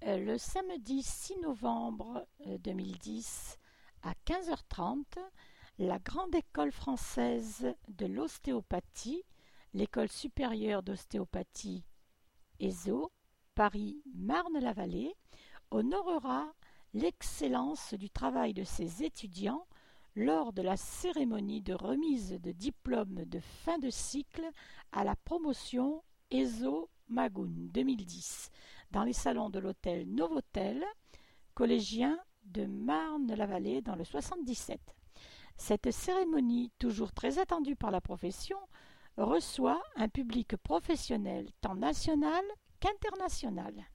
Le samedi 6 novembre 2010 à 15h30, la Grande École française de l'ostéopathie, l'École supérieure d'ostéopathie ESO, Paris-Marne-la-Vallée, honorera l'excellence du travail de ses étudiants lors de la cérémonie de remise de diplôme de fin de cycle à la promotion ESO Magoun 2010 dans les salons de l'hôtel Novotel, collégien de Marne-la-Vallée dans le 77. Cette cérémonie, toujours très attendue par la profession, reçoit un public professionnel tant national qu'international.